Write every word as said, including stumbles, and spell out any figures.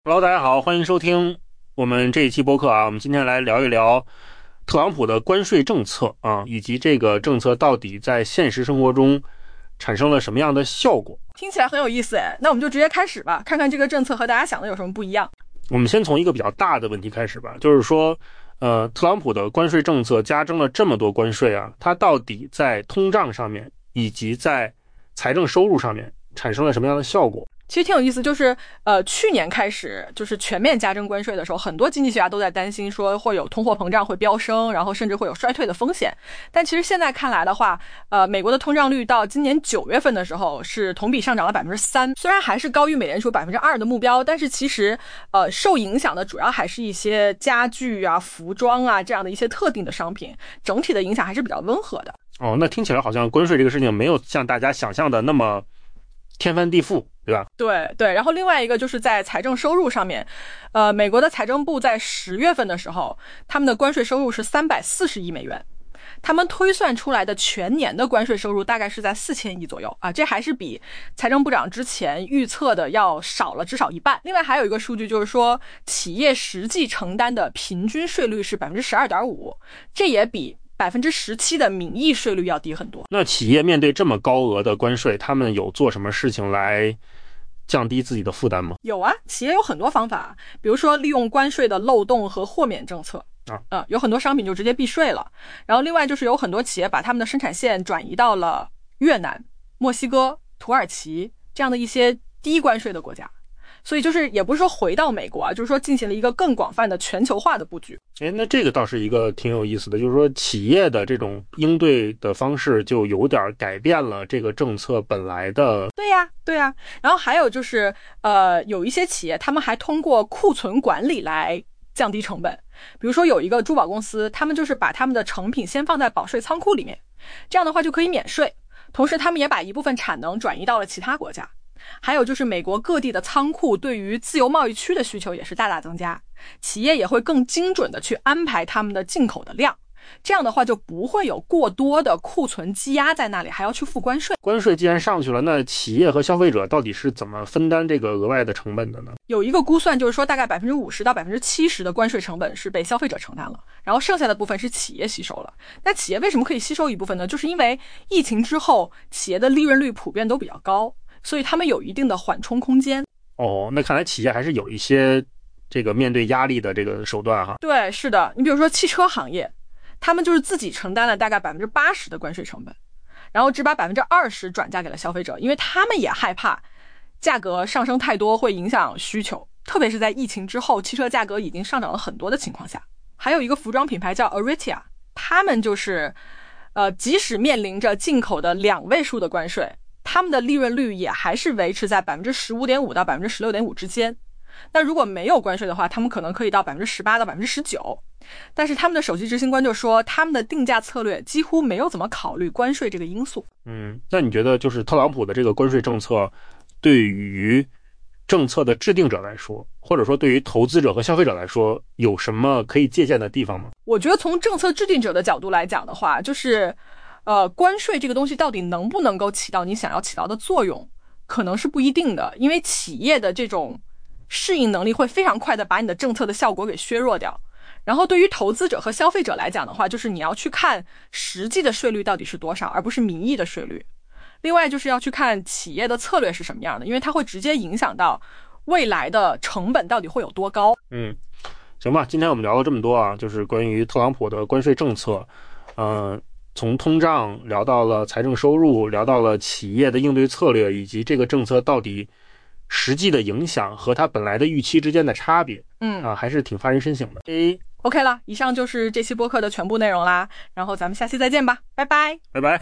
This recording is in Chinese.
Hello， 大家好，欢迎收听我们这一期播客啊。我们今天来聊一聊特朗普的关税政策啊，以及这个政策到底在现实生活中产生了什么样的效果。 听起来很有意思哎，那我们就直接开始吧，看看这个政策和大家想的有什么不一样。 我们先从一个比较大的问题开始吧，就是说呃，特朗普的关税政策加征了这么多关税啊，它到底在通胀上面以及在财政收入上面产生了什么样的效果？ 其实挺有意思，就是呃，去年开始就是全面加征关税的时候，很多经济学家都在担心说会有通货膨胀会飙升，然后甚至会有衰退的风险。但其实现在看来的话，呃，美国的通胀率到今年九月份的时候是同比上涨了百分之三，虽然还是高于美联储百分之二的目标，但是其实呃受影响的主要还是一些家具啊、服装啊这样的一些特定的商品，整体的影响还是比较温和的。 哦，那听起来好像关税这个事情没有像大家想象的那么天翻地覆，对吧？ 对对，然后另外一个就是在财政收入上面，呃，美国的财政部在十月份的时候，他们的关税收入是三百四十亿美元，他们推算出来的全年的关税收入大概是在四千亿左右啊，这还是比财政部长之前预测的要少了至少一半。另外还有一个数据就是说，企业实际承担的平均税率是百分之十二点五，这也比百分之十七的名义税率要低很多。 那企业面对这么高额的关税，他们有做什么事情来降低自己的负担吗？ 有啊，企业有很多方法，比如说利用关税的漏洞和豁免政策啊， 呃，有很多商品就直接避税了。然后另外就是有很多企业把他们的生产线转移到了越南、墨西哥、土耳其这样的一些低关税的国家。所以就是也不是说回到美国啊，就是说进行了一个更广泛的全球化的布局。 诶，那这个倒是一个挺有意思的，就是说企业的这种应对的方式就有点改变了这个政策本来的。 对呀，对呀。然后还有就是呃，有一些企业他们还通过库存管理来降低成本。比如说有一个珠宝公司，他们就是把他们的成品先放在保税仓库里面，这样的话就可以免税，同时他们也把一部分产能转移到了其他国家。还有就是美国各地的仓库对于自由贸易区的需求也是大大增加，企业也会更精准的去安排他们的进口的量，这样的话就不会有过多的库存积压在那里，还要去付关税。 关税既然上去了，那企业和消费者到底是怎么分担这个额外的成本的呢？ 有一个估算就是说大概 百分之五十 到 百分之七十 的关税成本是被消费者承担了，然后剩下的部分是企业吸收了。那企业为什么可以吸收一部分呢？就是因为疫情之后企业的利润率普遍都比较高，所以他们有一定的缓冲空间。 哦，那看来企业还是有一些这个面对压力的这个手段哈。 对，是的，你比如说汽车行业，他们就是自己承担了大概 百分之八十 的关税成本，然后只把 百分之二十 转嫁给了消费者，因为他们也害怕价格上升太多会影响需求，特别是在疫情之后汽车价格已经上涨了很多的情况下。还有一个服装品牌叫 Aritzia， 他们就是呃，即使面临着进口的两位数的关税，他们的利润率也还是维持在 百分之十五点五 到 百分之十六点五 之间。那如果没有关税的话，他们可能可以到 百分之十八 到 百分之十九。但是他们的首席执行官就说，他们的定价策略几乎没有怎么考虑关税这个因素。 嗯，那你觉得就是特朗普的这个关税政策对于政策的制定者来说，或者说对于投资者和消费者来说，有什么可以借鉴的地方吗？ 我觉得从政策制定者的角度来讲的话，就是呃，关税这个东西到底能不能够起到你想要起到的作用，可能是不一定的，因为企业的这种适应能力会非常快的把你的政策的效果给削弱掉。然后对于投资者和消费者来讲的话，就是你要去看实际的税率到底是多少，而不是名义的税率。另外就是要去看企业的策略是什么样的，因为它会直接影响到未来的成本到底会有多高。 嗯，行吧，今天我们聊了这么多啊，就是关于特朗普的关税政策，呃，从通胀聊到了财政收入，聊到了企业的应对策略，以及这个政策到底实际的影响和它本来的预期之间的差别。 嗯啊，还是挺发人深省的。诶 OK 了，以上就是这期播客的全部内容啦，然后咱们下期再见吧，拜拜， 拜拜。